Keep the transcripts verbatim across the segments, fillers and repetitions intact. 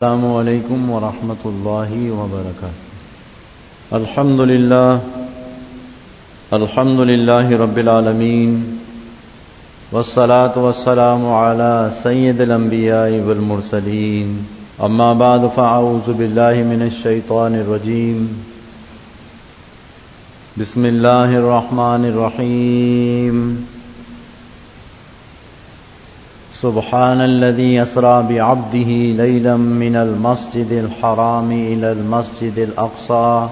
السلام علیکم ورحمۃ اللہ وبرکاتہ۔ الحمد للہ الحمد للہ رب العالمین والصلاة والسلام علی سید الانبیاء والمرسلین، اما بعد فاعوذ باللہ من الشیطان الرجیم، بسم اللہ الرحمن الرحیم۔ سبحان الذي أسرى بعبده ليلا من المسجد الحرام إلى المسجد الأقصى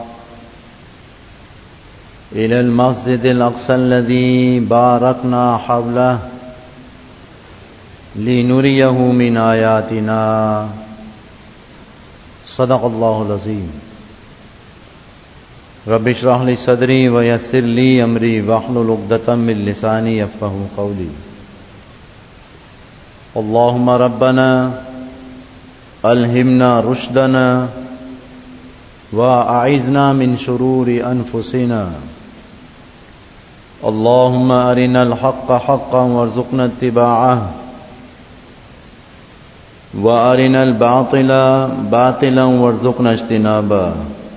إلى المسجد الأقصى الذي باركنا حوله لنريه من آياتنا، صدق الله العظيم۔ رب اشرح لي صدري ويسر لي أمري واحلل عقدة من لساني يفقهوا قولي۔ اللهم ربنا ألهمنا رشدنا وأعذنا من شرور أنفسنا، اللهم أرنا الحق حقا وارزقنا اتباعه وأرنا الباطل باطلا وارزقنا اجتنابه،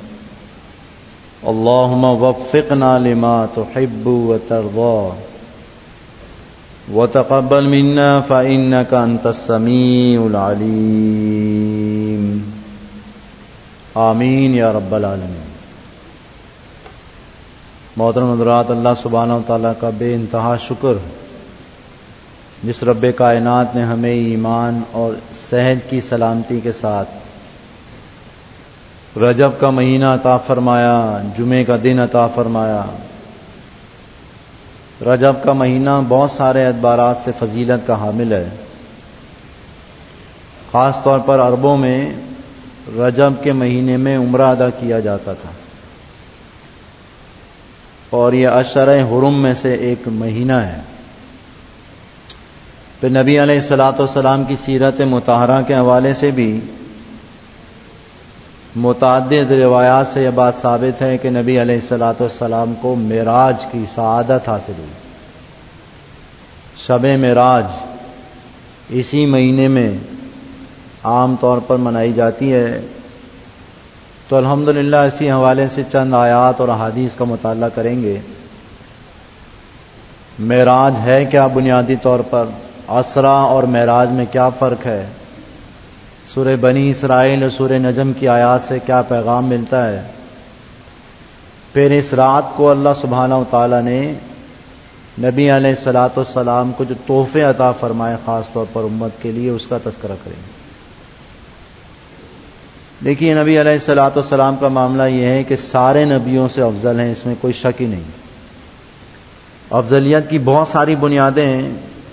اللهم وفقنا لما تحب وترضى وتقبل منا فإنك أنت السميع العليم، آمین یا رب العالمین۔ محترم حضرات، اللہ سبحانہ وتعالیٰ کا بے انتہا شکر، جس رب کائنات نے ہمیں ایمان اور صحت کی سلامتی کے ساتھ رجب کا مہینہ عطا فرمایا، جمعے کا دن عطا فرمایا۔ رجب کا مہینہ بہت سارے اعتبارات سے فضیلت کا حامل ہے، خاص طور پر عربوں میں رجب کے مہینے میں عمرہ ادا کیا جاتا تھا، اور یہ اشہر حرم میں سے ایک مہینہ ہے۔ پھر نبی علیہ الصلوۃ والسلام کی سیرت مطہرہ کے حوالے سے بھی متعدد روایات سے یہ بات ثابت ہے کہ نبی علیہ الصلوۃ والسلام کو معراج کی سعادت حاصل ہوئی۔ شب معراج اسی مہینے میں عام طور پر منائی جاتی ہے، تو الحمدللہ اسی حوالے سے چند آیات اور احادیث کا مطالعہ کریں گے۔ معراج ہے کیا بنیادی طور پر، اسرا اور معراج میں کیا فرق ہے، سورہ بنی اسرائیل اور سورہ نجم کی آیات سے کیا پیغام ملتا ہے۔ پھر اس رات کو اللہ سبحانہ وتعالی نے نبی علیہ الصلوۃ والسلام کو جو تحفے عطا فرمائے خاص طور پر امت کے لیے، اس کا تذکرہ کریں گے۔ دیکھیے، نبی علیہ الصلوۃ والسلام کا معاملہ یہ ہے کہ سارے نبیوں سے افضل ہیں، اس میں کوئی شک ہی نہیں۔ افضلیت کی بہت ساری بنیادیں ہیں۔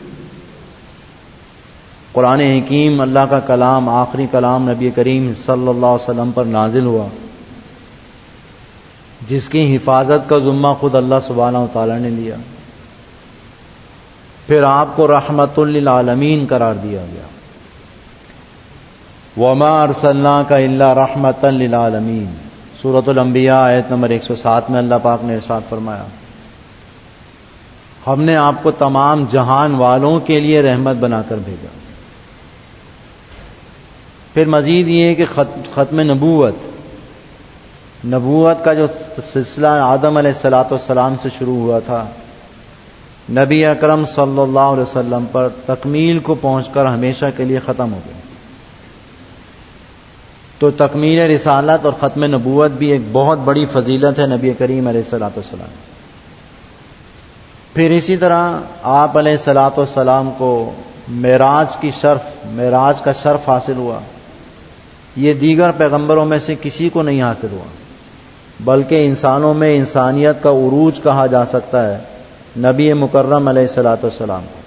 قرآن حکیم، اللہ کا کلام، آخری کلام نبی کریم صلی اللہ علیہ وسلم پر نازل ہوا، جس کی حفاظت کا ذمہ خود اللہ سبحانہ وتعالی نے لیا۔ پھر آپ کو رحمت للعالمین قرار دیا گیا، وما ارسلناک الا رحمتا للعالمین، سورۃ الانبیاء آیت نمبر ایک سو سات میں اللہ پاک نے ارشاد فرمایا، ہم نے آپ کو تمام جہان والوں کے لیے رحمت بنا کر بھیجا۔ پھر مزید یہ ہے کہ ختم نبوت نبوت کا جو سلسلہ آدم علیہ الصلوۃ والسلام سے شروع ہوا تھا، نبی اکرم صلی اللہ علیہ وسلم پر تکمیل کو پہنچ کر ہمیشہ کے لیے ختم ہو گئی۔ تو تکمیل رسالت اور ختم نبوت بھی ایک بہت بڑی فضیلت ہے نبی کریم علیہ الصلوۃ والسلام۔ پھر اسی طرح آپ علیہ الصلوۃ والسلام کو معراج کی شرف معراج کا شرف حاصل ہوا۔ یہ دیگر پیغمبروں میں سے کسی کو نہیں حاصل ہوا، بلکہ انسانوں میں انسانیت کا عروج کہا جا سکتا ہے نبی مکرم علیہ الصلوۃ والسلام کو۔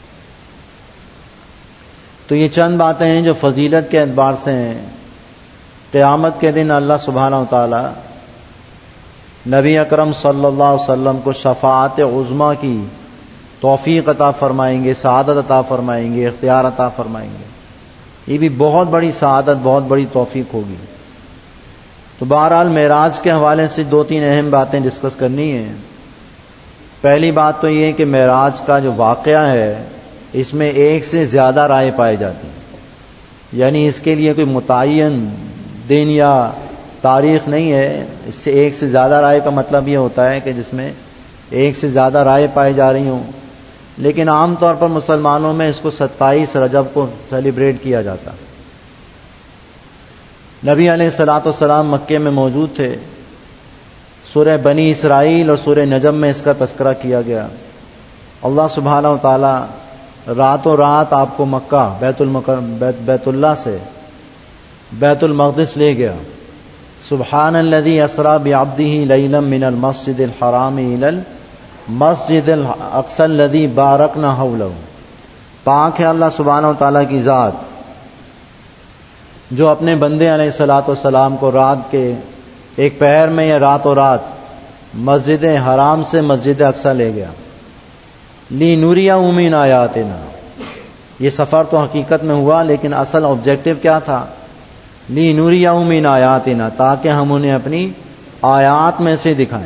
تو یہ چند باتیں ہیں جو فضیلت کے اعتبار سے ہیں۔ قیامت کے دن اللہ سبحانہ وتعالی نبی اکرم صلی اللہ علیہ وسلم کو شفاعت عظمیٰ کی توفیق عطا فرمائیں گے، سعادت عطا فرمائیں گے، اختیار عطا فرمائیں گے۔ یہ بھی بہت بڑی سعادت، بہت بڑی توفیق ہوگی۔ تو بہرحال معراج کے حوالے سے دو تین اہم باتیں ڈسکس کرنی ہیں۔ پہلی بات تو یہ کہ معراج کا جو واقعہ ہے، اس میں ایک سے زیادہ رائے پائی جاتی ہیں۔ یعنی اس کے لیے کوئی متعین دن یا تاریخ نہیں ہے. اس سے ایک سے زیادہ رائے کا مطلب یہ ہوتا ہے کہ جس میں ایک سے زیادہ رائے پائی جا رہی ہوں، لیکن عام طور پر مسلمانوں میں اس کو ستائیس رجب کو سیلیبریٹ کیا جاتا. نبی علیہ الصلوۃ والسلام مکے میں موجود تھے. سورہ بنی اسرائیل اور سورہ نجم میں اس کا تذکرہ کیا گیا. اللہ سبحانہ و تعالی راتوں رات آپ کو مکہ بیت المکرم بیت, بیت اللہ سے بیت المقدس لے گیا. سبحان الذی اسری بعبدہ لیلا من المسجد الحرام الی المسجد الاقصی الذی بارکنا حولہ. پاک ہے اللہ سبحانہ و تعالیٰ کی ذات جو اپنے بندے علیہ الصلوۃ والسلام کو رات کے ایک پہر میں یا راتوں رات مسجد حرام سے مسجد اقصی لے گیا. لی نوریا من آیاتنا. یہ سفر تو حقیقت میں ہوا لیکن اصل آبجیکٹو کیا تھا؟ لی نوریا من آیاتنا، تاکہ ہم انہیں اپنی آیات میں سے دکھائیں.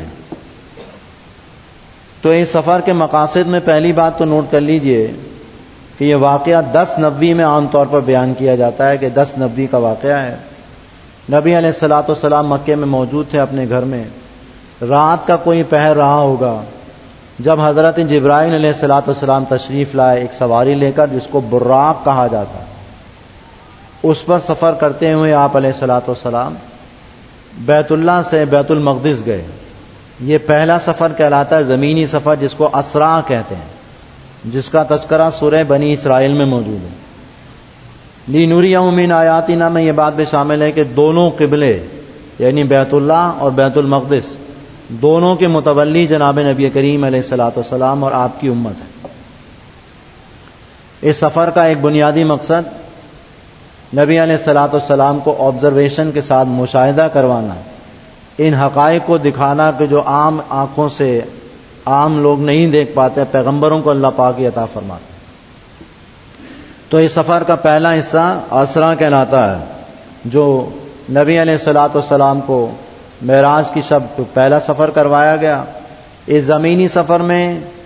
تو اس سفر کے مقاصد میں پہلی بات تو نوٹ کر لیجئے کہ یہ واقعہ دس نبوی میں عام طور پر بیان کیا جاتا ہے کہ دس نبوی کا واقعہ ہے. نبی علیہ الصلوۃ والسلام مکے میں موجود تھے اپنے گھر میں. رات کا کوئی پہر رہا ہوگا جب حضرت جبرائیل علیہ الصلوۃ والسلام تشریف لائے ایک سواری لے کر جس کو براق کہا جاتا ہے. اس پر سفر کرتے ہوئے آپ علیہ الصلوۃ والسلام بیت اللہ سے بیت المقدس گئے. یہ پہلا سفر کہلاتا ہے زمینی سفر، جس کو اسرا کہتے ہیں، جس کا تذکرہ سورہ بنی اسرائیل میں موجود ہے. لی نوریا من آیاتنا میں یہ بات بھی شامل ہے کہ دونوں قبلے یعنی بیت اللہ اور بیت المقدس دونوں کے متولی جناب نبی کریم علیہ الصلوۃ والسلام اور آپ کی امت ہے. اس سفر کا ایک بنیادی مقصد نبی علیہ الصلوۃ والسلام کو آبزرویشن کے ساتھ مشاہدہ کروانا، ان حقائق کو دکھانا کہ جو عام آنکھوں سے عام لوگ نہیں دیکھ پاتے، پیغمبروں کو اللہ پاک عطا فرماتا. تو اس سفر کا پہلا حصہ اسرا کہلاتا ہے، جو نبی علیہ الصلوۃ والسلام کو معراج کی شب پہلا سفر کروایا گیا. اس زمینی سفر میں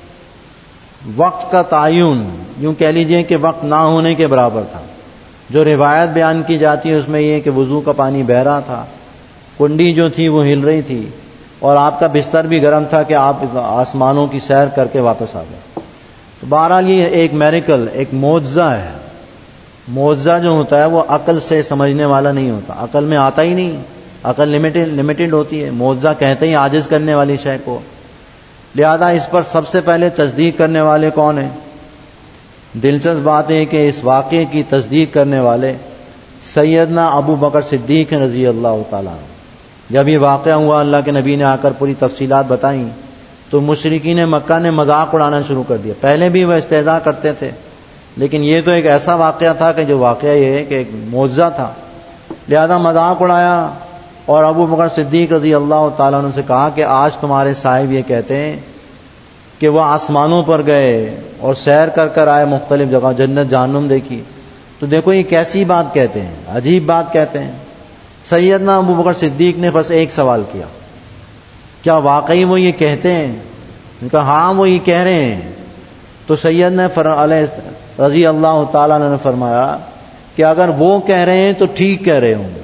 وقت کا تعین یوں کہہ لیجئے کہ وقت نہ ہونے کے برابر تھا. جو روایت بیان کی جاتی ہے اس میں یہ کہ وضو کا پانی بہہ رہا تھا، کنڈی جو تھی وہ ہل رہی تھی، اور آپ کا بستر بھی گرم تھا کہ آپ آسمانوں کی سیر کر کے واپس آ گئے. تو بہرحال یہ ایک میریکل، ایک معجزہ ہے. معجزہ جو ہوتا ہے وہ عقل سے سمجھنے والا نہیں ہوتا، عقل میں آتا ہی نہیں، عقل لمیٹڈ لمیٹڈ ہوتی ہے. معجزہ کہتے ہی عاجز کرنے والی شے کو. لہذا اس پر سب سے پہلے تصدیق کرنے والے کون ہیں؟ دلچسپ بات ہے کہ اس واقعے کی تصدیق کرنے والے سیدنا ابو بکر صدیق رضی اللہ تعالیٰ. جب یہ واقعہ ہوا اللہ کے نبی نے آ کر پوری تفصیلات بتائیں تو مشرکین مکہ نے مذاق اڑانا شروع کر دیا. پہلے بھی وہ استہزاء کرتے تھے لیکن یہ تو ایک ایسا واقعہ تھا کہ جو واقعہ یہ ہے کہ ایک معجزہ تھا، لہذا مذاق اڑایا. اور ابو بکر صدیق رضی اللہ تعالیٰ عنہ سے کہا کہ آج تمہارے صاحب یہ کہتے ہیں کہ وہ آسمانوں پر گئے اور سیر کر کر آئے، مختلف جگہ جنت جہنم دیکھی. تو دیکھو یہ کیسی بات کہتے ہیں، عجیب بات کہتے ہیں. سیدنا ابو بکر صدیق نے بس ایک سوال کیا، کیا واقعی وہ یہ کہتے ہیں؟ ان کا ہاں وہ یہ کہہ رہے ہیں. تو سیدنا علیہ رضی اللہ تعالیٰ نے فرمایا کہ اگر وہ کہہ رہے ہیں تو ٹھیک کہہ رہے ہوں گے.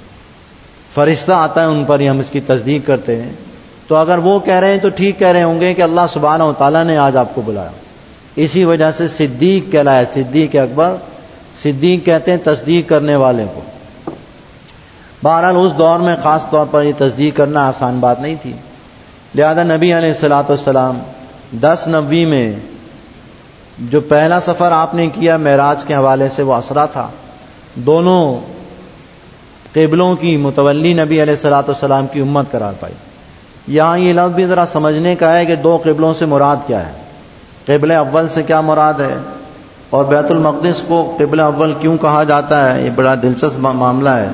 فرشتہ آتا ہے ان پر ہی ہم اس کی تصدیق کرتے ہیں. تو اگر وہ کہہ رہے ہیں تو ٹھیک کہہ رہے ہوں گے کہ اللہ سبحانہ و تعالیٰ نے آج آپ کو بلایا. اسی وجہ سے صدیق کہلایا، صدیق اکبر. صدیق کہتے ہیں تصدیق کرنے والے کو. بہرحال اس دور میں خاص طور پر یہ تصدیق کرنا آسان بات نہیں تھی. لہذا نبی علیہ الصلوۃ والسلام دس نبوی میں جو پہلا سفر آپ نے کیا معراج کے حوالے سے وہ اسرا تھا. دونوں قبلوں کی متولی نبی علیہ الصلوۃ والسلام کی امت قرار پائی. یہاں یہ لفظ بھی ذرا سمجھنے کا ہے کہ دو قبلوں سے مراد کیا ہے، قبل اول سے کیا مراد ہے، اور بیت المقدس کو قبل اول کیوں کہا جاتا ہے. یہ بڑا دلچسپ معاملہ ہے،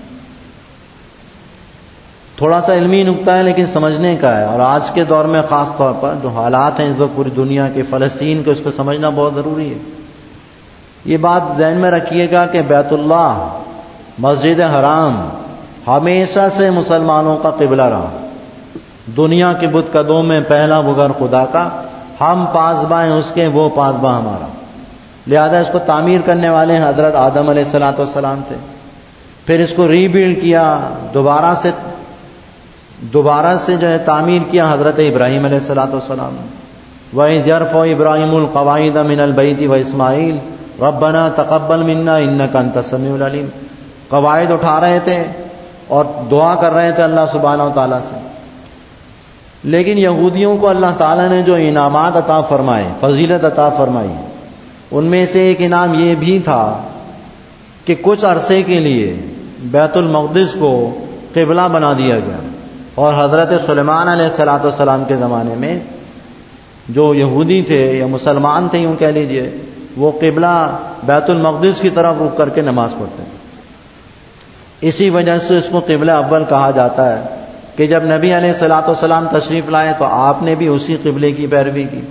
تھوڑا سا علمی نکتہ ہے لیکن سمجھنے کا ہے. اور آج کے دور میں خاص طور پر جو حالات ہیں اس وقت پوری دنیا کے، فلسطین کے، اس کو سمجھنا بہت ضروری ہے. یہ بات ذہن میں رکھیے گا کہ بیت اللہ مسجد حرام ہمیشہ سے مسلمانوں کا قبلہ رہا. دنیا کے بت قدوں میں پہلا وہ گھر خدا کا، ہم پاسباں ہیں اس کے، وہ پاسباں ہمارا. لہذا اس کو تعمیر کرنے والے حضرت آدم علیہ الصلوۃ والسلام تھے. پھر اس کو ری بلڈ کیا، دوبارہ سے دوبارہ سے جو ہے تعمیر کیا حضرت ابراہیم علیہ الصلوۃ والسلام نے. وَإِذْ يَرْفَعُ إِبْرَاهِيمُ الْقَوَاعِدَ مِنَ الْبَيْتِ وَإِسْمَاعِيلُ رَبَّنَا تَقَبَّلْ مِنَّا إِنَّكَ أَنْتَ السَّمِيعُ الْعَلِيمُ. قواعد اٹھا رہے تھے اور دعا کر رہے تھے اللہ سبحانہ و تعالیٰ سے. لیکن یہودیوں کو اللہ تعالیٰ نے جو انعامات عطا فرمائے، فضیلت عطا فرمائی، ان میں سے ایک انعام یہ بھی تھا کہ کچھ عرصے کے لیے بیت المقدس کو قبلہ بنا دیا گیا. اور حضرت سلیمان علیہ الصلوۃ والسلام کے زمانے میں جو یہودی تھے یا مسلمان تھے یوں کہہ لیجئے، وہ قبلہ بیت المقدس کی طرف رخ کر کے نماز پڑھتے ہیں. اسی وجہ سے اس کو قبلہ اول کہا جاتا ہے کہ جب نبی علیہ الصلوۃ والسلام تشریف لائے تو آپ نے بھی اسی قبلے کی پیروی کی.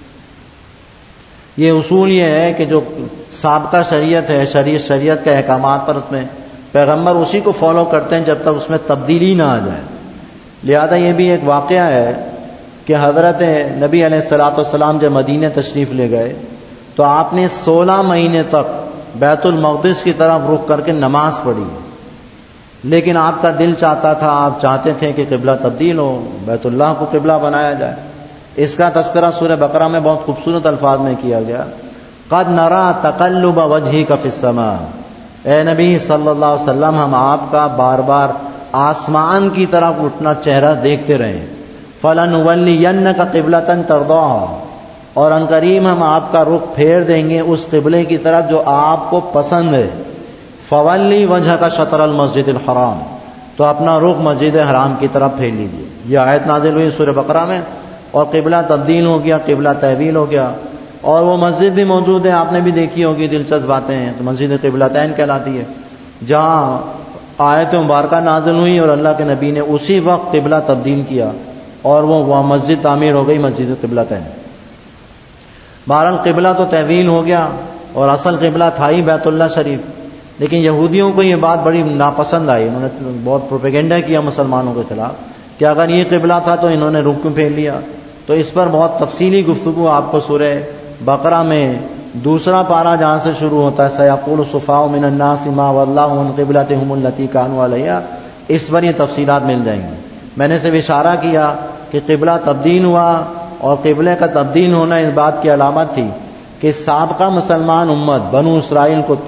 یہ اصول یہ ہے کہ جو سابقہ شریعت ہے، شریعت شریعت کے احکامات پر اس میں پیغمبر اسی کو فالو کرتے ہیں جب تک اس میں تبدیلی نہ آ جائے. لہذا یہ بھی ایک واقعہ ہے کہ حضرت نبی علیہ الصلوۃ والسلام جب مدینہ تشریف لے گئے تو آپ نے سولہ مہینے تک بیت المقدس کی طرف رخ کر کے نماز پڑھی. لیکن آپ کا دل چاہتا تھا، آپ چاہتے تھے کہ قبلہ تبدیل ہو، بیت اللہ کو قبلہ بنایا جائے. اس کا تذکرہ سورہ بقرہ میں بہت خوبصورت الفاظ میں کیا گیا. قد نرى تقلب وجهك في السماء. اے نبی صلی اللہ علیہ وسلم، ہم آپ کا بار بار آسمان کی طرف اٹھنا چہرہ دیکھتے رہے. فَلَنُوَلِّيَنَّكَ قِبْلَةً تَرْضَاهَا. اور ان قریب ہم آپ کا رخ پھیر دیں گے اس قبلے کی طرف جو آپ کو پسند ہے. فَوَلِّ وَجْهَكَ شَطْرَ الْمَسْجِدِ الْحَرَامِ. تو اپنا رخ مسجد حرام کی طرف پھیر لیجیے. یہ آیت نازل ہوئی سورہ بقرہ میں، اور قبلہ تبدیل ہو گیا، قبلہ تحویل ہو گیا. اور وہ مسجد بھی موجود ہے، آپ نے بھی دیکھی ہوگی، دلچسپ باتیں ہیں. تو مسجد قبلتین کہلاتی ہے، جہاں آیت مبارکہ نازل ہوئی اور اللہ کے نبی نے اسی وقت قبلہ تبدیل کیا اور وہ وہاں مسجد تعمیر ہو گئی، مسجد قبلتین. بہرحال قبلہ تو تحویل ہو گیا اور اصل قبلہ تھا ہی بیت اللہ شریف. لیکن یہودیوں کو یہ بات بڑی ناپسند آئی. انہوں نے بہت پروپیگنڈا کیا مسلمانوں کے خلاف کہ اگر یہ قبلہ تھا تو انہوں نے رخ کیوں پھیر لیا. تو اس پر بہت تفصیلی گفتگو آپ کو سورہ بقرہ میں دوسرا پارہ جہاں سے شروع ہوتا ہے، سَيَقُولُ السُّفَهَاءُ مِنَ النَّاسِ مَا وَلَّاهُمْ عَنْ قِبْلَتِهِمُ الَّتِي كَانُوا عَلَيْهَا. اس پر یہ تفصیلات مل جائیں گی. میں نے صرف اشارہ کیا کہ قبلہ تبدیل ہوا، اور قبلے کا تبدیل ہونا اس بات کی علامت تھی کہ سابقہ مسلمان امت بنو اسرائیل کو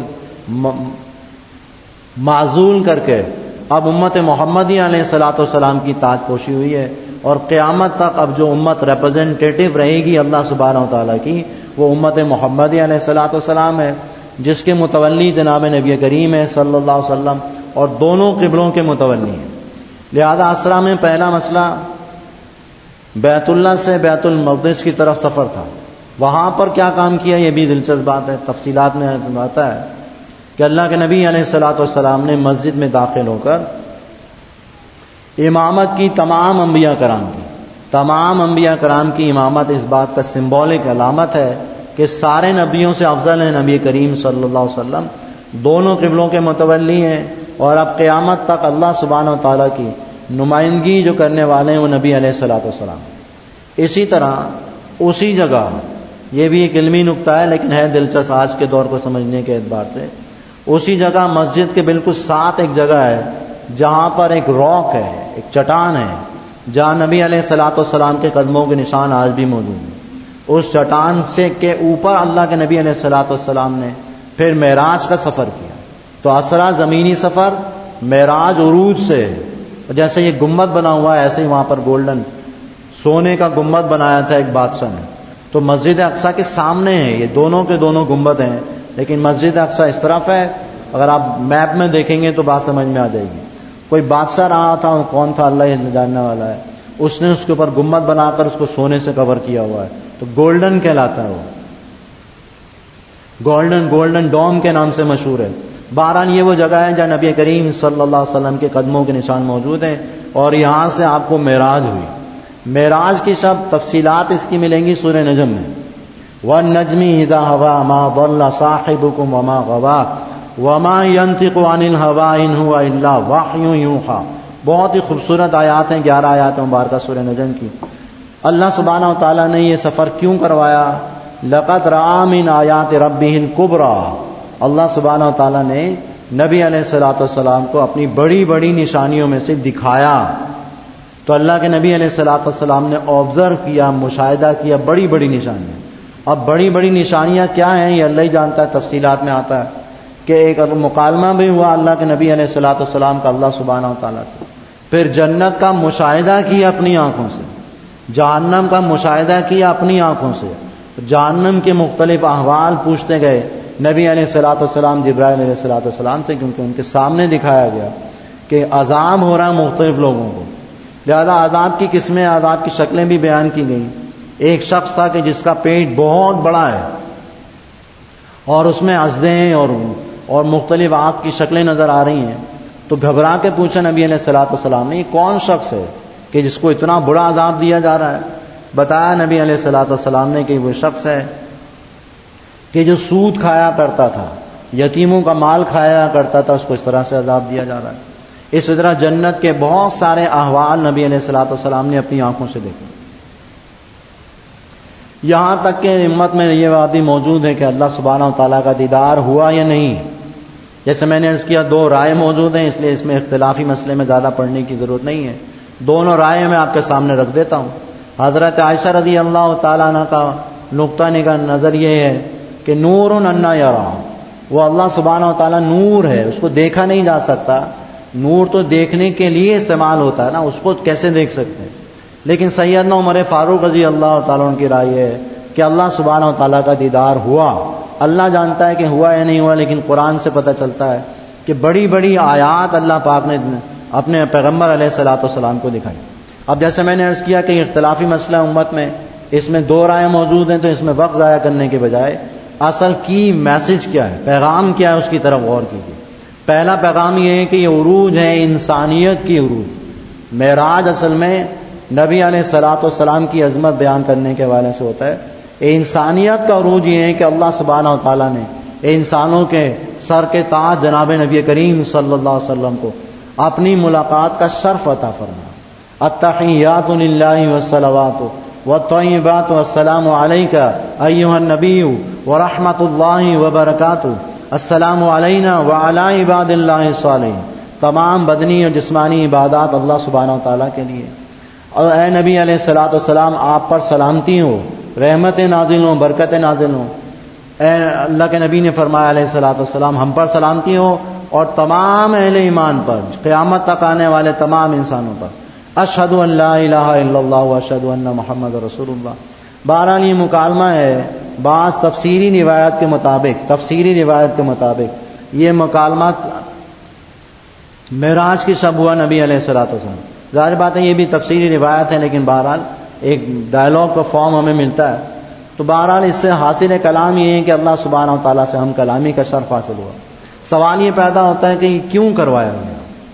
معزول کر کے اب امت محمدی علیہ الصلوۃ والسلام کی تاج پوشی ہوئی ہے. اور قیامت تک اب جو امت ریپرزینٹیٹو رہے گی اللہ سبحانہ و تعالیٰ کی، وہ امت محمدی علیہ الصلوۃ والسلام ہے، جس کے متولی جناب نبی کریم ہے صلی اللہ علیہ وسلم، اور دونوں قبلوں کے متولی ہیں. لہذا اسرا میں پہلا مسئلہ بیت اللہ سے بیت المقدس کی طرف سفر تھا. وہاں پر کیا کام کیا یہ بھی دلچسپ بات ہے، تفصیلات میں آتا ہے کہ اللہ کے نبی علیہ الصلوۃ والسلام نے مسجد میں داخل ہو کر امامت کی تمام انبیاء کرام کی تمام انبیاء کرام کی امامت اس بات کا سمبولک علامت ہے کہ سارے نبیوں سے افضل ہیں نبی کریم صلی اللہ علیہ وسلم، دونوں قبلوں کے متولی ہیں، اور اب قیامت تک اللہ سبحانہ و تعالیٰ کی نمائندگی جو کرنے والے ہیں وہ نبی علیہ الصلوۃ والسلام. اسی طرح اسی جگہ، یہ بھی ایک علمی نکتہ ہے لیکن ہے دلچسپ آج کے دور کو سمجھنے کے اعتبار سے، اسی جگہ مسجد کے بالکل ساتھ ایک جگہ ہے جہاں پر ایک راک ہے، ایک چٹان ہے، جہاں نبی علیہ الصلوۃ والسلام کے قدموں کے نشان آج بھی موجود ہیں. اس چٹان سے کے اوپر اللہ کے نبی علیہ الصلوۃ والسلام نے پھر معراج کا سفر کیا. تو اسرا زمینی سفر، معراج عروج سے. جیسے یہ گنبد بنا ہوا ہے ایسے ہی وہاں پر گولڈن سونے کا گنبد بنایا تھا ایک بادشاہ نے. تو مسجد اقصیٰ کے سامنے ہے، یہ دونوں کے دونوں گنبد ہیں، لیکن مسجد اقصیٰ اس طرف ہے. اگر آپ میپ میں دیکھیں گے تو بات سمجھ میں آ جائے گی. کوئی بادشاہ رہا تھا، کون تھا اللہ جاننے والا ہے، اس نے اس کے اوپر گنبد بنا کر اس کو سونے سے کور کیا ہوا ہے، تو گولڈن کہلاتا ہے. وہ گولڈن گولڈن ڈوم کے نام سے مشہور ہے. بہرحال یہ وہ جگہ ہے جہاں نبی کریم صلی اللہ علیہ وسلم کے قدموں کے نشان موجود ہیں، اور یہاں سے آپ کو معراج ہوئی. معراج کی سب تفصیلات اس کی ملیں گی سورہ نجم میں. وَالنَّجْمِ إِذَا هَوَىٰ مَا ضَلَّ صَاحِبُكُمْ وَمَا غَوَىٰ وَمَا يَنطِقُ عَنِ الْهَوَىٰ إِنْ هُوَ إِلَّا وَحْيٌ يُوحَىٰ. بہت ہی خوبصورت آیات ہیں، گیارہ آیات مبارکہ سورہ نجم کی. اللہ سبحانہ و تعالیٰ نے یہ سفر کیوں کروایا لقد رأى من آیات ربہ الکبریٰ، اللہ سبحانہ و تعالیٰ نے نبی علیہ الصلوۃ والسلام کو اپنی بڑی بڑی نشانیوں میں سے دکھایا. تو اللہ کے نبی علیہ الصلوۃ والسلام نے آبزرو کیا، مشاہدہ کیا بڑی بڑی نشانیاں. اب بڑی بڑی نشانیاں کیا ہیں یہ اللہ ہی جانتا ہے، تفصیلات میں آتا ہے کہ ایک مکالمہ بھی ہوا اللہ کے نبی علیہ الصلوۃ والسلام کا اللہ سبحانہ و تعالیٰ سے. پھر جنت کا مشاہدہ کیا اپنی آنکھوں سے، جہنم کا مشاہدہ کیا اپنی آنکھوں سے، جہنم کے مختلف احوال پوچھتے گئے نبی علیہ الصلوۃ والسلام جبرائیل علیہ الصلوۃ والسلام سے، کیونکہ ان کے سامنے دکھایا گیا کہ عذاب ہو رہا ہے مختلف لوگوں کو. لہذا عذاب کی قسمیں، عذاب کی شکلیں بھی بیان کی گئیں. ایک شخص تھا کہ جس کا پیٹ بہت بڑا ہے اور اس میں ازدیں اور اور مختلف آگ کی شکلیں نظر آ رہی ہیں. تو گھبرا کے پوچھا نبی علیہ الصلوۃ والسلام نے یہ کون شخص ہے کہ جس کو اتنا بڑا عذاب دیا جا رہا ہے؟ بتایا نبی علیہ الصلوۃ والسلام نے کہ وہ شخص ہے کہ جو سود کھایا کرتا تھا، یتیموں کا مال کھایا کرتا تھا، اس کو اس طرح سے عذاب دیا جا رہا ہے. اس طرح جنت کے بہت سارے احوال نبی علیہ الصلوۃ والسلام نے اپنی آنکھوں سے دیکھے. یہاں تک کہ امت میں یہ بات بھی موجود ہے کہ اللہ سبحانہ و تعالیٰ کا دیدار ہوا یا نہیں. جیسے میں نے عرض کیا دو رائے موجود ہیں، اس لیے اس میں اختلافی مسئلے میں زیادہ پڑھنے کی ضرورت نہیں ہے. دونوں رائے میں آپ کے سامنے رکھ دیتا ہوں. حضرت عائشہ رضی اللہ تعالیٰ عنہ کا نقطہ نگاہ نظر یہ ہے کہ نور انا یرا، وہ اللہ سبحانہ و تعالیٰ نور ہے، اس کو دیکھا نہیں جا سکتا. نور تو دیکھنے کے لیے استعمال ہوتا ہے نا، اس کو کیسے دیکھ سکتے ہیں؟ لیکن سیدنا عمر فاروق رضی اللہ تعالیٰ عنہ کی رائے ہے کہ اللہ سبحانہ و تعالیٰ کا دیدار ہوا. اللہ جانتا ہے کہ ہوا یا نہیں ہوا، لیکن قرآن سے پتہ چلتا ہے کہ بڑی بڑی آیات اللہ پاک نے اپنے پیغمبر علیہ الصلوۃ والسلام کو دکھائی. اب جیسے میں نے عرض کیا کہ اختلافی مسئلہ امت میں، اس میں دو رائے موجود ہیں، تو اس میں وقت ضائع کرنے کے بجائے اصل کی میسج کیا ہے، پیغام کیا ہے، اس کی طرف غور کیجیے. پہلا پیغام یہ ہے کہ یہ عروج ہے انسانیت کی عروج. معراج اصل میں نبی علیہ الصلوۃ والسلام کی عظمت بیان کرنے کے حوالے سے ہوتا ہے. انسانیت کا عروج یہ ہے کہ اللہ سبحانہ و تعالیٰ نے انسانوں کے سر کے تاج جناب نبی کریم صلی اللہ علیہ وسلم کو اپنی ملاقات کا شرف عطا فرمایا. التحیات للہ والصلوات والطیبات والسلام علیک ایھا النبی ورحمۃ اللہ وبرکاتہ، السلام علینا وعلی عباد اللہ الصالحین. تمام بدنی اور جسمانی عبادات اللہ سبحانہ و تعالیٰ کے لیے. اور اے نبی علیہ الصلوۃ والسلام آپ پر سلامتی ہو، رحمت نازل ہو، برکت نازل ہو. اے اللہ کے نبی نے فرمایا علیہ الصلوۃ والسلام ہم پر سلامتی ہو اور تمام اہل ایمان پر، قیامت تک آنے والے تمام انسانوں پر. اشہد ان لا الہ الا اللہ واشہد ان محمد رسول اللہ. بہرحال یہ مکالمہ ہے. بعض تفسیری روایت کے مطابق تفسیری روایت کے مطابق یہ مکالمہ معراج کی شب ہوا نبی علیہ الصلوۃ والسلام. ظاہر بات ہے یہ بھی تفسیری روایت ہے، لیکن بہرحال ایک ڈائلاگ کا فارم ہمیں ملتا ہے. تو بہرحال اس سے حاصل کلام یہ ہے کہ اللہ سبحانہ و تعالیٰ سے ہم کلامی کا شرف حاصل ہوا. سوال یہ پیدا ہوتا ہے کہ یہ کیوں کروایا گیا؟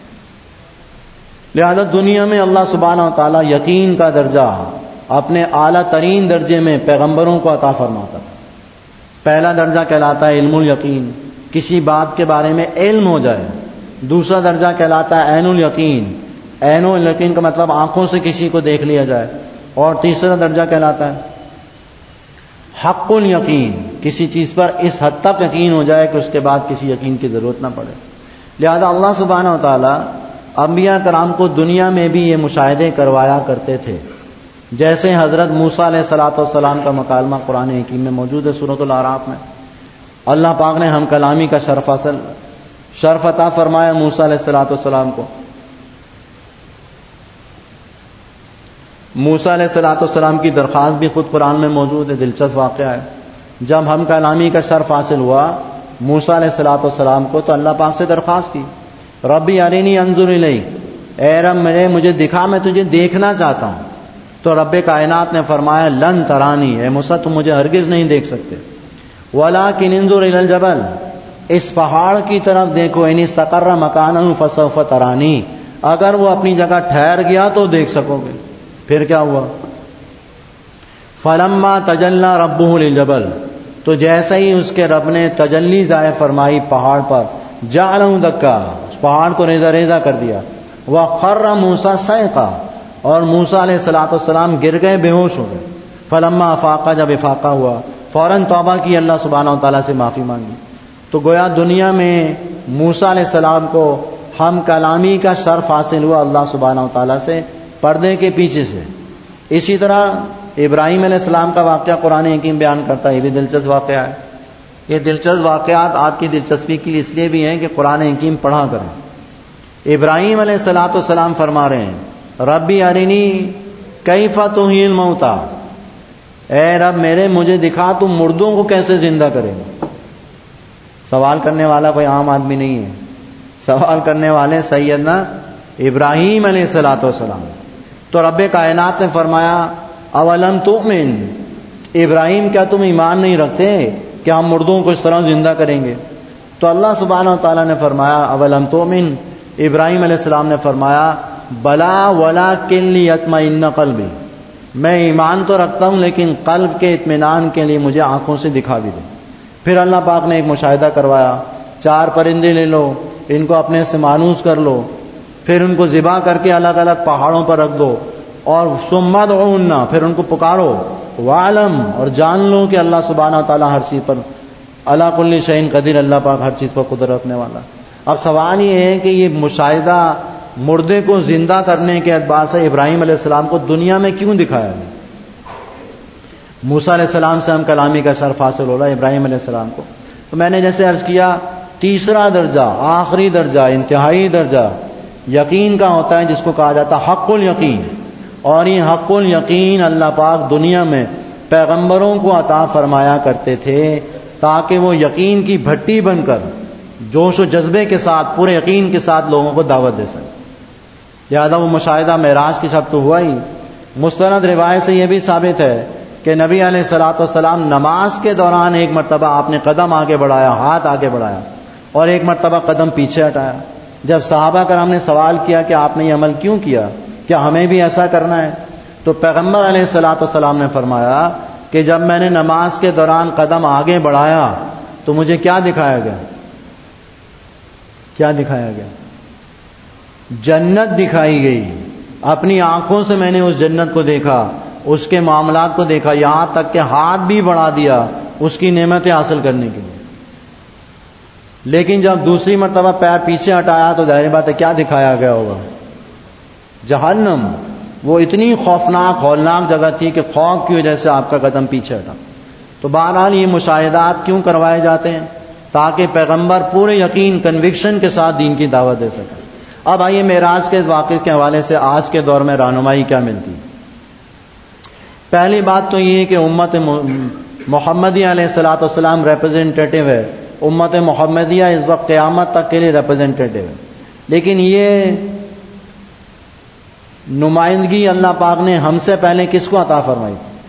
لہذا دنیا میں اللہ سبحانہ و تعالیٰ یقین کا درجہ اپنے اعلیٰ ترین درجے میں پیغمبروں کو عطا فرماتا. پہلا درجہ کہلاتا ہے علم الیقین، کسی بات کے بارے میں علم ہو جائے. دوسرا درجہ کہلاتا ہے عین الیقین، عین الیقین کا مطلب آنکھوں سے کسی کو دیکھ لیا جائے. اور تیسرا درجہ کہلاتا ہے حق الیقین، کسی چیز پر اس حد تک یقین ہو جائے کہ اس کے بعد کسی یقین کی ضرورت نہ پڑے. لہذا اللہ سبحانہ و تعالیٰ انبیاء کرام کو دنیا میں بھی یہ مشاہدے کروایا کرتے تھے. جیسے حضرت موسیٰ علیہ الصلوۃ والسلام کا مکالمہ قرآن حکیم میں موجود ہے سورۃ الاعراف میں. اللہ پاک نے ہم کلامی کا شرف حاصل شرف عطا فرمایا موسیٰ علیہ الصلوۃ والسلام کو. موسیٰ علیہ الصلوۃ والسلام کی درخواست بھی خود قرآن میں موجود ہے. دلچسپ واقعہ ہے. جب ہم کلامی کا شرف حاصل ہوا موسیٰ علیہ الصلوۃ والسلام کو، تو اللہ پاک سے درخواست کی ربی ارینی انظر الیک، اے رب میرے مجھے دکھا، میں تجھے دیکھنا چاہتا ہوں. تو رب کائنات نے فرمایا لن ترانی، اے موسیٰ تم مجھے ہرگز نہیں دیکھ سکتے. ولکن انظر الی الجبل، اس پہاڑ کی طرف دیکھو، ان استقر مکانہ فسوف ترانی، اگر وہ اپنی جگہ ٹھہر گیا تو دیکھ سکو گے. پھر کیا ہوا؟ فلما تجلی ربہ للجبل، تو جیسے ہی اس کے رب نے تجلی ظاہر فرمائی پہاڑ پر، جعلہ دکا، اس پہاڑ کو ریزہ ریزہ کر دیا. وخر موسیٰ صعقا، اور موسیٰ علیہ الصلوۃ والسلام گر گئے، بے ہوش ہو گئے. فلما افاق، جب افاقہ ہوا، فوراً توبہ کی, اللہ سبحانہ و تعالیٰ سے معافی مانگی. تو گویا دنیا میں موسیٰ علیہ السلام کو ہم کلامی کا شرف حاصل ہوا اللہ سبحانہ و تعالیٰ سے پردے کے پیچھے سے. اسی طرح ابراہیم علیہ السلام کا واقعہ قرآن حکیم بیان کرتا ہے, یہ بھی دلچسپ واقعہ ہے. یہ دلچسپ واقعات آپ کی دلچسپی کے لیے اس لیے بھی ہیں کہ قرآن حکیم پڑھا کریں. ابراہیم علیہ الصلوۃ والسلام فرما رہے ہیں ربی ارنی کیف تحیی الموتى, اے رب میرے مجھے دکھا تم مردوں کو کیسے زندہ کرے گا. سوال کرنے والا کوئی عام آدمی نہیں ہے, سوال کرنے والے سیدنا ابراہیم علیہ الصلوۃ والسلام. تو رب کائنات نے فرمایا اولم تؤمن, ابراہیم کیا تم ایمان نہیں رکھتے کہ ہم مردوں کو اس طرح زندہ کریں گے؟ تو اللہ سبحانہ و تعالیٰ نے فرمایا اولم تؤمن, ابراہیم علیہ السلام نے فرمایا بلا ولکن لیطمئن قلبی, میں ایمان تو رکھتا ہوں لیکن قلب کے اطمینان کے لیے مجھے آنکھوں سے دکھا بھی دے. پھر اللہ پاک نے ایک مشاہدہ کروایا, چار پرندے لے لو, ان کو اپنے سے مانوس کر لو, پھر ان کو ذبح کر کے الگ الگ پہاڑوں پر رکھ دو, اور ثم ادعونا, پھر ان کو پکارو, وعلم, اور جان لو کہ اللہ سبحانہ و تعالیٰ ہر چیز پر علی کل شیء قدیر, اللہ پاک ہر چیز پر قدرت رکھنے والا. اب سوال یہ ہے کہ یہ مشاہدہ مردے کو زندہ کرنے کے اعتبار سے ابراہیم علیہ السلام کو دنیا میں کیوں دکھایا گیا؟ موسیٰ علیہ السلام سے ہم کلامی کا شرف حاصل ہو رہا ہے, ابراہیم علیہ السلام کو. تو میں نے جیسے عرض کیا تیسرا درجہ, آخری درجہ, انتہائی درجہ یقین کا ہوتا ہے جس کو کہا جاتا ہے حق الیقین. اور یہ حق الیقین اللہ پاک دنیا میں پیغمبروں کو عطا فرمایا کرتے تھے تاکہ وہ یقین کی بھٹی بن کر جوش و جذبے کے ساتھ پورے یقین کے ساتھ لوگوں کو دعوت دے سکیں. لہٰذا وہ مشاہدہ معراج کی شب تو ہوا ہی. مستند روایت سے یہ بھی ثابت ہے کہ نبی علیہ الصلوۃ والسلام نماز کے دوران ایک مرتبہ آپ نے قدم آگے بڑھایا, ہاتھ آگے بڑھایا, اور ایک مرتبہ قدم پیچھے ہٹایا. جب صحابہ کرام نے سوال کیا کہ آپ نے یہ عمل کیوں کیا, کیا ہمیں بھی ایسا کرنا ہے؟ تو پیغمبر علیہ الصلوۃ والسلام نے فرمایا کہ جب میں نے نماز کے دوران قدم آگے بڑھایا تو مجھے کیا دکھایا گیا؟ کیا دکھایا گیا؟ جنت دکھائی گئی. اپنی آنکھوں سے میں نے اس جنت کو دیکھا, اس کے معاملات کو دیکھا, یہاں تک کہ ہاتھ بھی بڑھا دیا اس کی نعمتیں حاصل کرنے کے لیے. لیکن جب دوسری مرتبہ پیر پیچھے ہٹایا تو ظاہر بات ہے کیا دکھایا گیا ہوگا؟ جہنم. وہ اتنی خوفناک ہولناک جگہ تھی کہ خوف کی وجہ سے آپ کا قدم پیچھے ہٹا. تو بہرحال یہ مشاہدات کیوں کروائے جاتے ہیں؟ تاکہ پیغمبر پورے یقین کنوکشن کے ساتھ دین کی دعوت دے سکے. اب آئیے معراج کے واقعے کے حوالے سے آج کے دور میں رہنمائی کیا ملتی. پہلی بات تو یہ کہ امت محمدیہ علیہ الصلوۃ والسلام ریپرزینٹیٹو ہے. امت محمدیہ اس وقت قیامت تک کے لیے ریپرزینٹیٹو ہے. لیکن یہ نمائندگی اللہ پاک نے ہم سے پہلے کس کو عطا فرمائی؟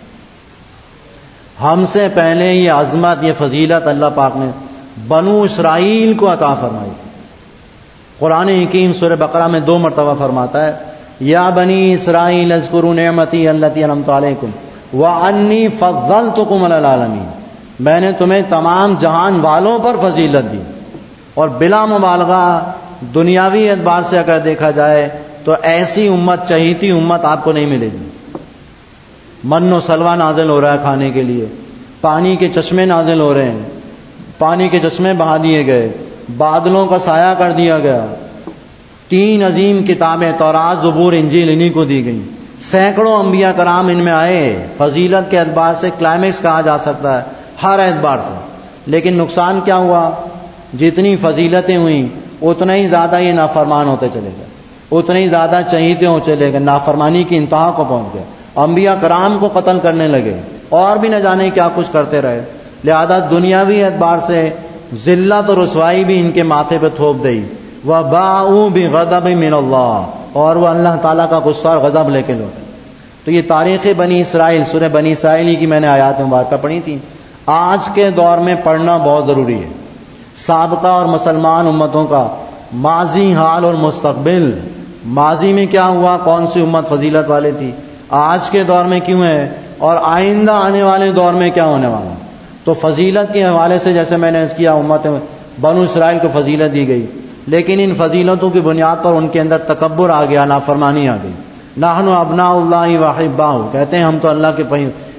ہم سے پہلے یہ عظمت, یہ فضیلت اللہ پاک نے بنو اسرائیل کو عطا فرمائی. قرآن حکیم سورہ بقرہ میں دو مرتبہ فرماتا ہے یا بنی اسرائیل اذکروا نعمتی التی انعمت علیکم وانی فضلتکم علی العالمین, میں نے تمہیں تمام جہان والوں پر فضیلت دی. اور بلا مبالغہ دنیاوی اعتبار سے اگر دیکھا جائے تو ایسی امت, چہیتی امت آپ کو نہیں ملے گی. من و سلوہ نازل ہو رہا ہے کھانے کے لیے, پانی کے چشمے نازل ہو رہے ہیں, پانی کے چشمے بہا دیے گئے, بادلوں کا سایہ کر دیا گیا, تین عظیم کتابیں تورات زبور انجیل انہی کو دی گئیں, سینکڑوں انبیاء کرام ان میں آئے. فضیلت کے اعتبار سے کلائمیکس کہا جا سکتا ہے ہر اعتبار سے. لیکن نقصان کیا ہوا؟ جتنی فضیلتیں ہوئیں اتنا ہی زیادہ یہ نافرمان ہوتے چلے گئے, اتنے ہی زیادہ چہیتے ہو چلے گئے, نافرمانی کی انتہا کو پہنچ گئے, انبیاء کرام کو قتل کرنے لگے, اور بھی نہ جانے کیا کچھ کرتے رہے. لہذا دنیاوی اعتبار سے ذلت اور رسوائی بھی ان کے ماتھے پہ تھوپ دی. وَبَاءُوا بِغَضَبٍ مِّنَ اللَّهِ, اور وہ اللہ تعالیٰ کا غصہ اور غضب لے کے لوٹے. تو یہ تاریخ بنی اسرائیل, سورہ بنی اسرائیل کی میں نے آیات مبارکہ پڑھی تھی, آج کے دور میں پڑھنا بہت ضروری ہے. سابقہ اور مسلمان امتوں کا ماضی, حال اور مستقبل. ماضی میں کیا ہوا, کون سی امت فضیلت والے تھی, آج کے دور میں کیوں ہے, اور آئندہ آنے والے دور میں کیا ہونے والا. تو فضیلت کے حوالے سے جیسے میں نے اس کیا امت بنو اسرائیل کو فضیلت دی گئی, لیکن ان فضیلتوں کی بنیاد پر ان کے اندر تکبر آ گیا, نافرمانی آ گئی. نحن ابناء اللہ واحباہ, کہتے ہیں ہم تو اللہ کے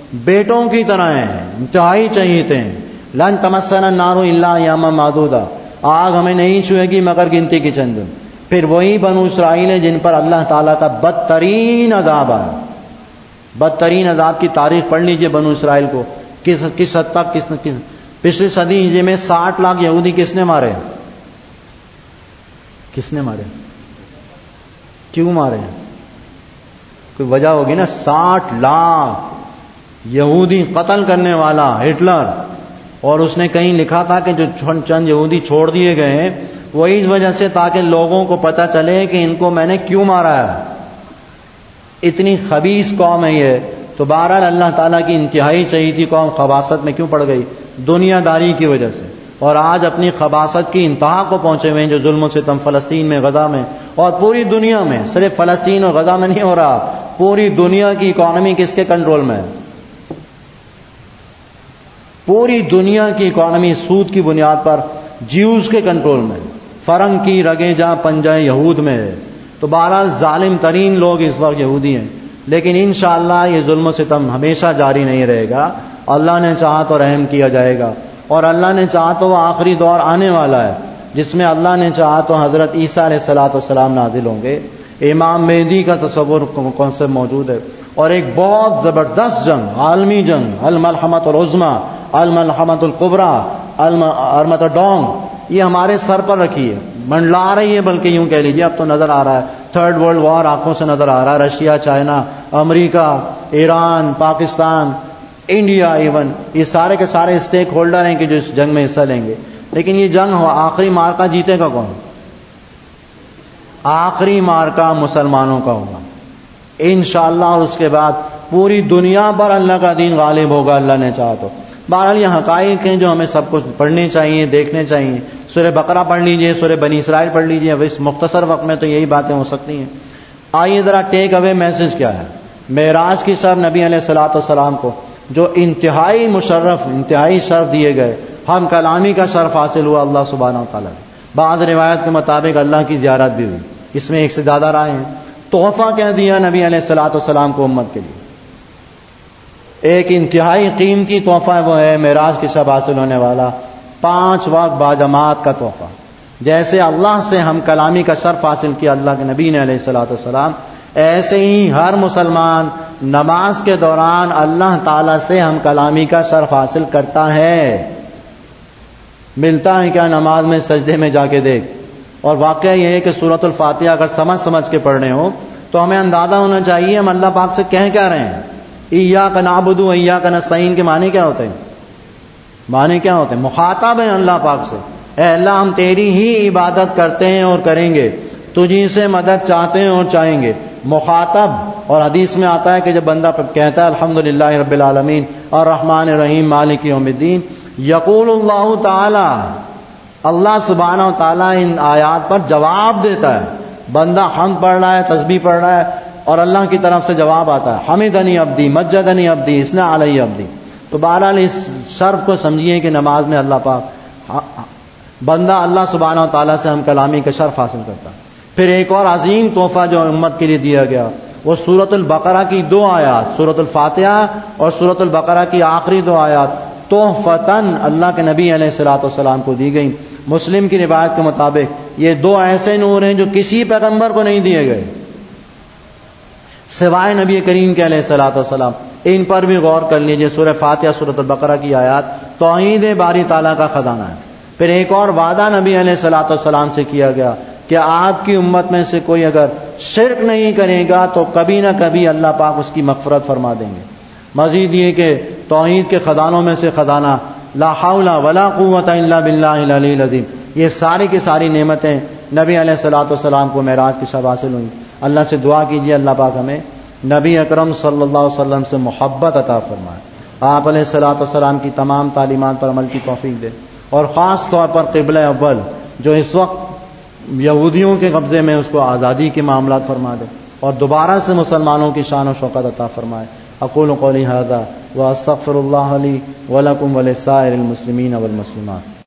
بیٹوں کی طرح ہیں، انتہائی چہیتے ہیں. لن تمسنا النار الا ایاما معدودا، آگ ہمیں نہیں چھوئے گی مگر گنتی کی چند دن. پھر وہی بنو اسرائیل ہیں جن پر اللہ تعالیٰ کا بدترین عذاب آیا. بدترین عذاب کی تاریخ پڑھ لیجئے بنو اسرائیل کو، کس کس حد تک کس, کس پچھلی صدی ہجری میں ساٹھ لاکھ یہودی کس نے مارے؟ کس نے مارے؟ کیوں مارے؟ کوئی وجہ ہوگی نا. ساٹھ لاکھ یہودی قتل کرنے والا ہٹلر، اور اس نے کہیں لکھا تھا کہ جو چند یہودی چھوڑ دیے گئے ہیں وہ اس وجہ سے تاکہ لوگوں کو پتہ چلے کہ ان کو میں نے کیوں مارا ہے. اتنی خبیث قوم ہے یہ. تو بہرحال اللہ تعالیٰ کی انتہائی چہیتی قوم خباثت میں کیوں پڑ گئی؟ دنیا داری کی وجہ سے. اور آج اپنی خباثت کی انتہا کو پہنچے ہوئے ہیں جو ظلم و ستم فلسطین میں، غزہ میں اور پوری دنیا میں. صرف فلسطین اور غزہ میں نہیں ہو رہا، پوری دنیا کی اکانومی کس کے کنٹرول میں ہے؟ پوری دنیا کی اکانومی سود کی بنیاد پر جیوز کے کنٹرول میں، فرنگ کی رگیں جہاں پنجہ یہود میں ہے. تو بہرحال ظالم ترین لوگ اس وقت یہودی ہیں. لیکن انشاءاللہ یہ ظلم و ستم ہمیشہ جاری نہیں رہے گا. اللہ نے چاہا تو رحم کیا جائے گا، اور اللہ نے چاہا تو وہ آخری دور آنے والا ہے جس میں اللہ نے چاہا تو حضرت عیسیٰ علیہ الصلوۃ والسلام نازل ہوں گے. امام مہدی کا تصور کانسیپٹ موجود ہے، اور ایک بہت زبردست جنگ، عالمی جنگ، الملحمۃ العظمیٰ، الملحمۃ الکبریٰ، ارمتڈونگ، یہ ہمارے سر پر رکھی ہے، منڈلا رہی ہے. بلکہ یوں کہہ لیجیے اب تو نظر آ رہا ہے، تھرڈ ورلڈ وار آنکھوں سے نظر آ رہا ہے. رشیا، چائنا، امریکہ، ایران، پاکستان، انڈیا، ایون یہ سارے کے سارے اسٹیک ہولڈر ہیں کہ جو اس جنگ میں حصہ لیں گے. لیکن یہ جنگ آخری مارکا جیتے گا کون؟ آخری مارکا مسلمانوں کا ہوگا انشاءاللہ. اور اس کے بعد پوری دنیا پر اللہ کا دین غالب ہوگا اللہ نے چاہا تو. بہرحال یہ حقائق ہیں جو ہمیں سب کچھ پڑھنے چاہیے، دیکھنے چاہیے. سورہ بقرہ پڑھ لیجئے، سورہ بنی اسرائیل پڑھ لیجئے. اب اس مختصر وقت میں تو یہی باتیں ہو سکتی ہیں. آئیے ذرا ٹیک اوے میسج کیا ہے معراج کی سب نبی علیہ الصلوۃ والسلام کو جو انتہائی مشرف، انتہائی شرف دیے گئے، ہم کلامی کا شرف حاصل ہوا اللہ سبحانہ وتعالیٰ. بعض روایت کے مطابق اللہ کی زیارت بھی ہوئی، اس میں ایک سے زیادہ رائے ہیں. تحفہ کیا دیا نبی علیہ الصلوۃ والسلام کو امت کے لیے؟ ایک انتہائی قیمتی تحفہ وہ ہے معراج کی شب حاصل ہونے والا پانچ وقت باجماعت کا تحفہ. جیسے اللہ سے ہم کلامی کا شرف حاصل کیا اللہ کے نبی نے علیہ الصلوۃ والسلام، ایسے ہی ہر مسلمان نماز کے دوران اللہ تعالیٰ سے ہم کلامی کا شرف حاصل کرتا ہے. ملتا ہے کیا نماز میں؟ سجدے میں جا کے دیکھ. اور واقعہ یہ ہے کہ سورۃ الفاتحہ اگر سمجھ سمجھ کے پڑھ رہے ہو تو ہمیں اندازہ ہونا چاہیے ہم اللہ پاک سے کہہ کیا رہے ہیں. ایاک نعبد و ایاک نستعین کے معنی کیا ہوتے ہیں؟ معنی کیا ہوتے ہیں؟ مخاطب ہیں اللہ پاک سے، اے اللہ ہم تیری ہی عبادت کرتے ہیں اور کریں گے، تجھی سے مدد چاہتے ہیں اور چاہیں گے. مخاطب. اور حدیث میں آتا ہے کہ جب بندہ کہتا ہے الحمدللہ رب العالمین الرحمن الرحیم مالک یوم الدین، یقول اللہ تعالی، اللہ سبحانہ و تعالیٰ ان آیات پر جواب دیتا ہے. بندہ حمد پڑھ رہا ہے، تسبیح پڑھ رہا ہے، اور اللہ کی طرف سے جواب آتا ہے حمدنی عبدی، مجدنی عبدی، اثنا علی عبدی. تو بہرحال اس شرف کو سمجھیے کہ نماز میں اللہ پاک بندہ اللہ سبحانہ و تعالیٰ سے ہم کلامی کا شرف حاصل کرتا. پھر ایک اور عظیم تحفہ جو امت کے لیے دیا گیا وہ سورۃ البقرہ کی دو آیات، سورۃ الفاتحہ اور سورۃ البقرہ کی آخری دو آیات تحفتاً اللہ کے نبی علیہ الصلوۃ والسلام کو دی گئی. مسلم کی روایت کے مطابق یہ دو ایسے نور ہیں جو کسی پیغمبر کو نہیں دیے گئے سوائے نبی کریم کے علیہ الصلوۃ والسلام. ان پر بھی غور کر لیجئے. سورہ فاتحہ، سورۃ البقرہ کی آیات توحید باری تعالیٰ کا خزانہ ہے. پھر ایک اور وعدہ نبی علیہ الصلوۃ والسلام سے کیا گیا کہ آپ کی امت میں سے کوئی اگر شرک نہیں کرے گا تو کبھی نہ کبھی اللہ پاک اس کی مغفرت فرما دیں گے. مزید یہ کہ توحید کے خزانوں میں سے خزانہ لا حول ولا قوت الا باللہ العلی العظیم، یہ ساری کی ساری نعمتیں نبی علیہ الصلوۃ والسلام کو معراج کی شب حاصل ہوئی. اللہ سے دعا کیجیے اللہ پاک ہمیں نبی اکرم صلی اللہ علیہ وسلم سے محبت عطا فرمائے، آپ علیہ الصلوۃ والسلام کی تمام تعلیمات پر عمل کی توفیق دے، اور خاص طور پر قبلہ اول جو اس وقت یہودیوں کے قبضے میں اس کو آزادی کے معاملات فرما دے، اور دوبارہ سے مسلمانوں کی شان و شوکت عطا فرمائے. اقول قولی ھذا واستغفر اللہ لی ولکم ولسائر المسلمین والمسلمات.